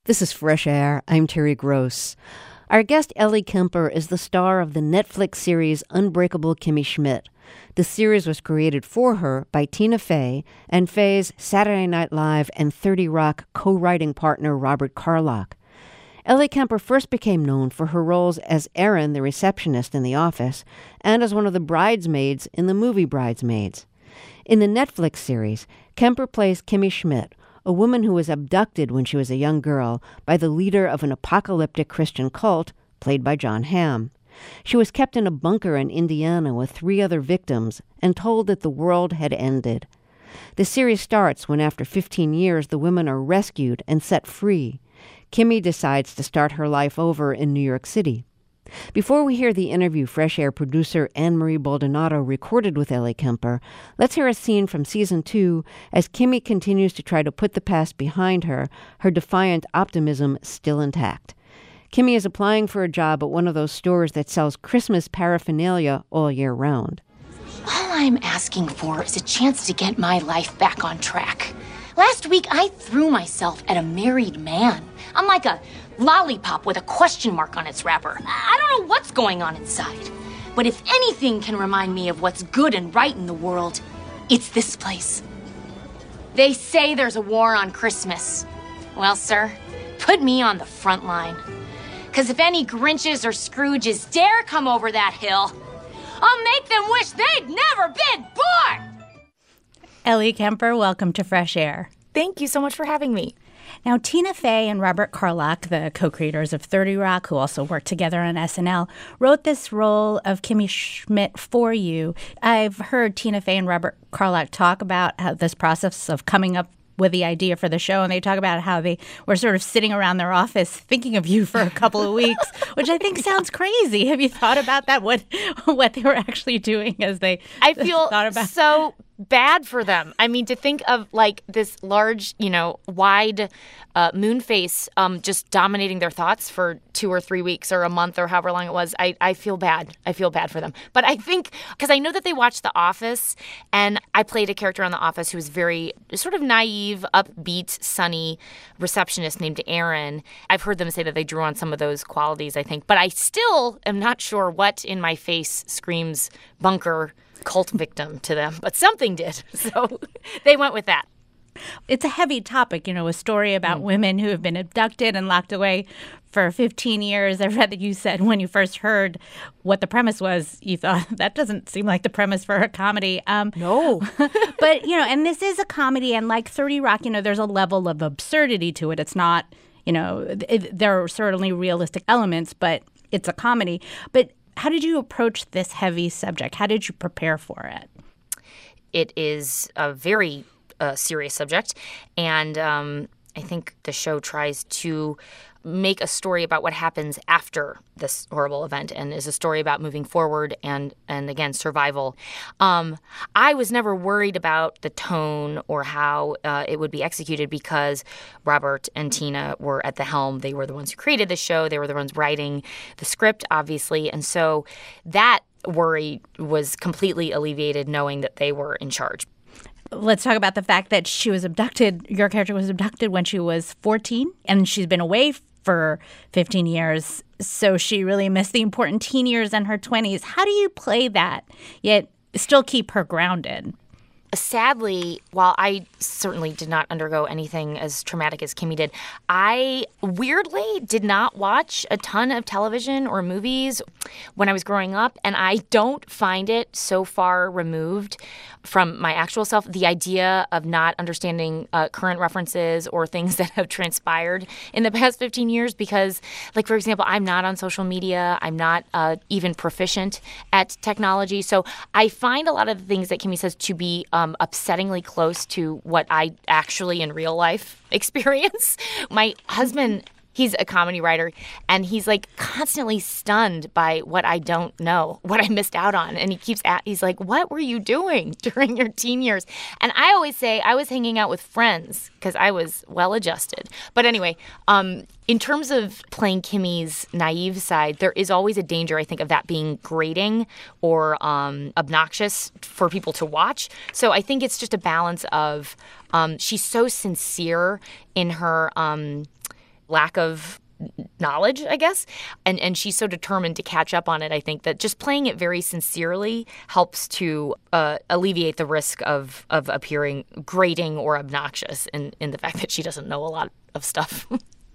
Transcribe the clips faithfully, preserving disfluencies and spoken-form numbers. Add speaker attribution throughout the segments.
Speaker 1: This is Fresh Air. I'm Terry Gross. Our guest, Ellie Kemper, is the star of the Netflix series Unbreakable Kimmy Schmidt. The series was created for her by Tina Fey and Fey's Saturday Night Live and thirty Rock co-writing partner Robert Carlock. Ellie Kemper first became known for her roles as Erin, the receptionist in The Office, and as one of the bridesmaids in the movie Bridesmaids. In the Netflix series, Kemper plays Kimmy Schmidt, a woman who was abducted when she was a young girl by the leader of an apocalyptic Christian cult, played by Jon Hamm. She was kept in a bunker in Indiana with three other victims and told that the world had ended. The series starts when, after fifteen years, the women are rescued and set free. Kimmy decides to start her life over in New York City. Before we hear the interview Fresh Air producer Anne-Marie Baldonado recorded with Ellie Kemper, let's hear a scene from season two as Kimmy continues to try to put the past behind her, her defiant optimism still intact. Kimmy is applying for a job at one of those stores that sells Christmas paraphernalia all year round.
Speaker 2: All I'm asking for is a chance to get my life back on track. Last week, I threw myself at a married man. I'm like a lollipop with a question mark on its wrapper. I don't know what's going on inside. But if anything can remind me of what's good and right in the world, it's this place. They say there's a war on Christmas. Well, sir, put me on the front line. Because if any Grinches or Scrooges dare come over that hill, I'll make them wish they'd never been born!
Speaker 3: Ellie Kemper, welcome to Fresh Air.
Speaker 4: Thank you so much for having me.
Speaker 3: Now, Tina Fey and Robert Carlock, the co-creators of thirty Rock, who also worked together on S N L, wrote this role of Kimmy Schmidt for you. I've heard Tina Fey and Robert Carlock talk about how this process of coming up with the idea for the show, and they talk about how they were sort of sitting around their office thinking of you for a couple of weeks, which I think sounds crazy. Have you thought about that? What what they were actually doing as they
Speaker 4: I feel
Speaker 3: thought about
Speaker 4: so bad for them. I mean, to think of like this large, you know, wide uh, moon face um, just dominating their thoughts for two or three weeks or a month or however long it was. I, I feel bad. I feel bad for them. But I think because I know that they watched The Office, and I played a character on The Office who was very sort of naive, upbeat, sunny receptionist named Erin. I've heard them say that they drew on some of those qualities, I think. But I still am not sure what in my face screams bunker cult victim to them, but something did. So they went with that.
Speaker 3: It's a heavy topic, you know, a story about mm. women who have been abducted and locked away for fifteen years. I read that you said when you first heard what the premise was, you thought, that doesn't seem like the premise for a comedy. Um,
Speaker 4: no.
Speaker 3: But, you know, and this is a comedy, and like thirty Rock, you know, there's a level of absurdity to it. It's not, you know, it, there are certainly realistic elements, but it's a comedy. But how did you approach this heavy subject? How did you prepare for it?
Speaker 4: It is a very uh, serious subject, and um, I think the show tries to make a story about what happens after this horrible event and is a story about moving forward and, and again, survival. Um, I was never worried about the tone or how uh, it would be executed because Robert and Tina were at the helm. They were the ones who created the show. They were the ones writing the script, obviously. And so that worry was completely alleviated knowing that they were in charge.
Speaker 3: Let's talk about the fact that she was abducted. Your character was abducted when she was fourteen, and she's been away for fifteen years. So she really missed the important teen years and her twenties. How do you play that, yet still keep her grounded?
Speaker 4: Sadly, while I certainly did not undergo anything as traumatic as Kimmy did, I weirdly did not watch a ton of television or movies when I was growing up, and I don't find it so far removed from my actual self, the idea of not understanding uh, current references or things that have transpired in the past fifteen years because, like, for example, I'm not on social media. I'm not uh, even proficient at technology. So I find a lot of the things that Kimmy says to be um, upsettingly close to what I actually in real life experience. My husband, he's a comedy writer, and he's like constantly stunned by what I don't know, what I missed out on. And he keeps at, he's like, what were you doing during your teen years? And I always say I was hanging out with friends because I was well adjusted. But anyway, um, in terms of playing Kimmy's naive side, there is always a danger, I think, of that being grating or um, obnoxious for people to watch. So I think it's just a balance of um, she's so sincere in her um, lack of knowledge, I guess. And and she's so determined to catch up on it, I think, that just playing it very sincerely helps to uh, alleviate the risk of of appearing grating or obnoxious in, in the fact that she doesn't know a lot of stuff.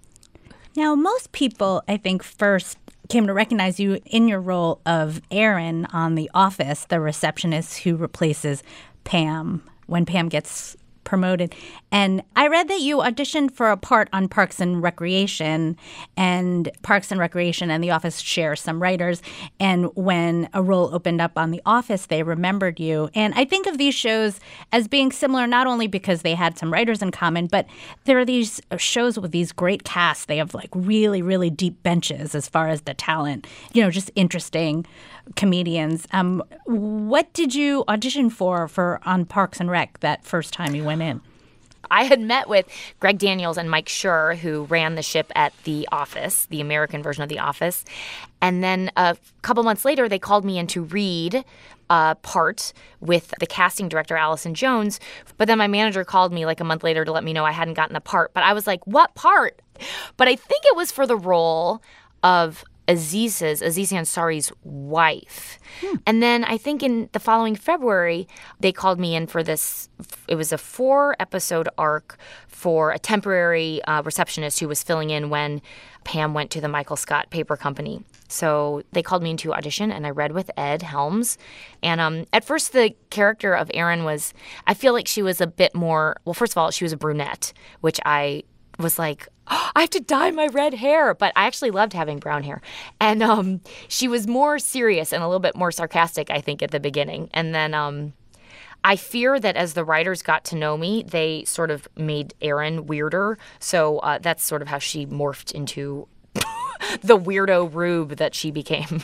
Speaker 3: Now, most people, I think, first came to recognize you in your role of Erin on The Office, the receptionist who replaces Pam when Pam gets promoted. And I read that you auditioned for a part on Parks and Recreation, and Parks and Recreation and The Office share some writers. And when a role opened up on The Office, they remembered you. And I think of these shows as being similar, not only because they had some writers in common, but there are these shows with these great casts. They have like really, really deep benches as far as the talent, you know, just interesting comedians. Um, what did you audition for for on Parks and Rec that first time you went in?
Speaker 4: I had met with Greg Daniels and Mike Schur, who ran the ship at The Office, the American version of The Office. And then a couple months later, they called me in to read a part with the casting director, Allison Jones. But then my manager called me like a month later to let me know I hadn't gotten the part. But I was like, what part? But I think it was for the role of Aziz's, Aziz Ansari's wife. Hmm. And then I think in the following February, they called me in for this. It was a four-episode arc for a temporary uh, receptionist who was filling in when Pam went to the Michael Scott Paper Company. So they called me into audition, and I read with Ed Helms. And um, at first, the character of Erin was, I feel like she was a bit more, well, first of all, she was a brunette, which I was like, oh, I have to dye my red hair. But I actually loved having brown hair. And um, she was more serious and a little bit more sarcastic, I think, at the beginning. And then um, I fear that as the writers got to know me, they sort of made Erin weirder. So uh, that's sort of how she morphed into the weirdo rube that she became.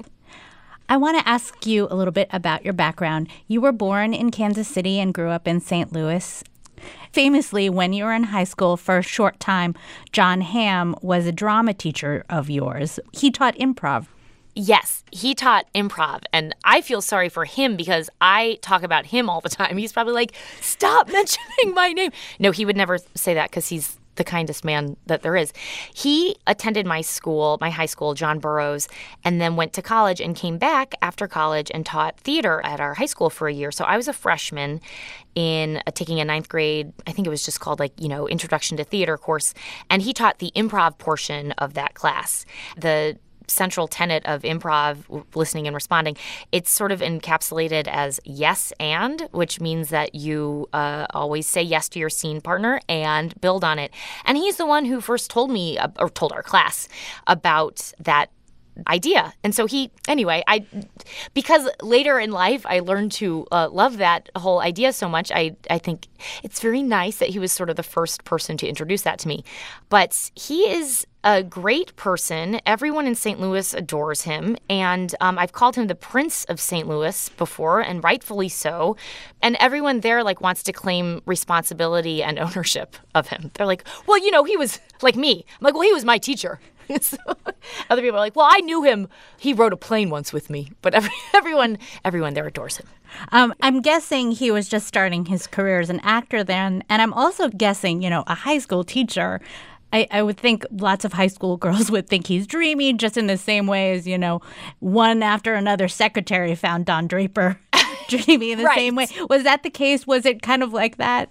Speaker 3: I want to ask you a little bit about your background. You were born in Kansas City and grew up in Saint Louis. Famously, when you were in high school for a short time, John Hamm was a drama teacher of yours. He taught improv.
Speaker 4: Yes, he taught improv, and I feel sorry for him because I talk about him all the time. He's probably like, stop mentioning my name. No, he would never say that because he's the kindest man that there is. He attended my school, my high school, John Burroughs, and then went to college and came back after college and taught theater at our high school for a year. So I was a freshman in uh, taking a ninth grade, I think it was just called like, you know, Introduction to Theater course. And he taught the improv portion of that class. The central tenet of improv, listening and responding, it's sort of encapsulated as yes and, which means that you uh, always say yes to your scene partner and build on it. And he's the one who first told me, uh, or told our class, about that idea. And so he, anyway, I, because later in life I learned to uh, love that whole idea so much, I, I think it's very nice that he was sort of the first person to introduce that to me. But he is a great person. Everyone in Saint Louis adores him. And um, I've called him the Prince of Saint Louis before, and rightfully so. And everyone there like wants to claim responsibility and ownership of him. They're like, well, you know, he was like me. I'm like, well, he was my teacher. So other people are like, well, I knew him. He rode a plane once with me. But every, everyone everyone there adores him.
Speaker 3: Um, I'm guessing he was just starting his career as an actor then. And I'm also guessing, you know, a high school teacher, I, I would think lots of high school girls would think he's dreamy, just in the same way as, you know, one after another secretary found Don Draper dreamy in the
Speaker 4: right.
Speaker 3: same way. Was that the case? Was it kind of like that?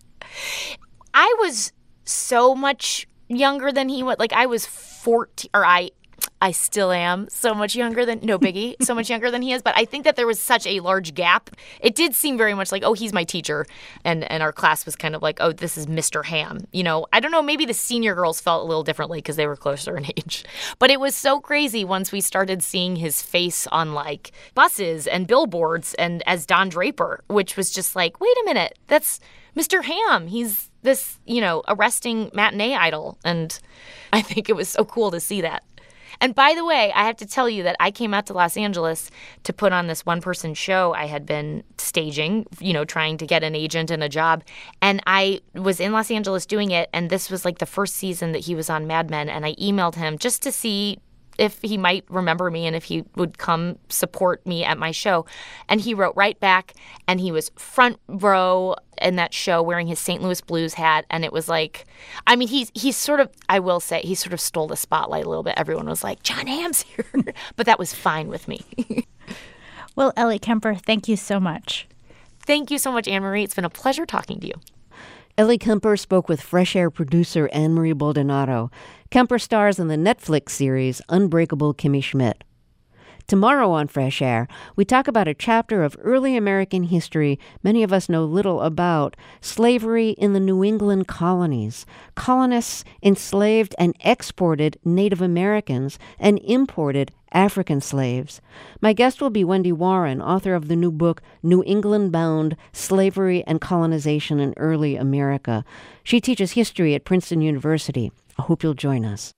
Speaker 4: I was so much younger than he was. Like, I was fourteen, or I I still am so much younger than, no biggie, so much younger than he is. But I think that there was such a large gap. It did seem very much like, oh, he's my teacher. And and our class was kind of like, oh, this is Mister Hamm. You know, I don't know, maybe the senior girls felt a little differently because they were closer in age. But it was so crazy once we started seeing his face on like buses and billboards and as Don Draper, which was just like, wait a minute, that's Mister Hamm. He's this, you know, arresting matinee idol. And I think it was so cool to see that. And by the way, I have to tell you that I came out to Los Angeles to put on this one-person show I had been staging, you know, trying to get an agent and a job. And I was in Los Angeles doing it, and this was like the first season that he was on Mad Men, and I emailed him just to see if he might remember me and if he would come support me at my show. And he wrote right back, and he was front row in that show wearing his Saint Louis Blues hat. And it was like, I mean, he's he's sort of, I will say, he sort of stole the spotlight a little bit. Everyone was like, Jon Hamm's here. But that was fine with me.
Speaker 3: Well, Ellie Kemper, thank you so much.
Speaker 4: Thank you so much, Anne-Marie. It's been a pleasure talking to you.
Speaker 1: Ellie Kemper spoke with Fresh Air producer Anne-Marie Baldonado. Kemper stars in the Netflix series Unbreakable Kimmy Schmidt. Tomorrow on Fresh Air, we talk about a chapter of early American history many of us know little about, slavery in the New England colonies. Colonists enslaved and exported Native Americans and imported African slaves. My guest will be Wendy Warren, author of the new book, New England Bound, Slavery and Colonization in Early America. She teaches history at Princeton University. I hope you'll join us.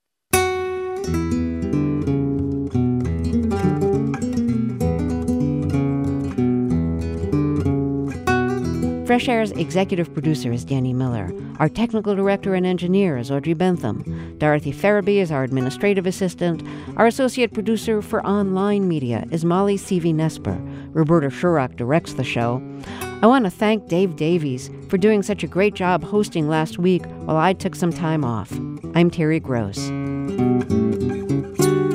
Speaker 1: Fresh Air's executive producer is Danny Miller. Our technical director and engineer is Audrey Bentham. Dorothy Farabee is our administrative assistant. Our associate producer for online media is Molly Seavey-Nesper. Roberta Shurock directs the show. I want to thank Dave Davies for doing such a great job hosting last week while I took some time off. I'm Terry Gross.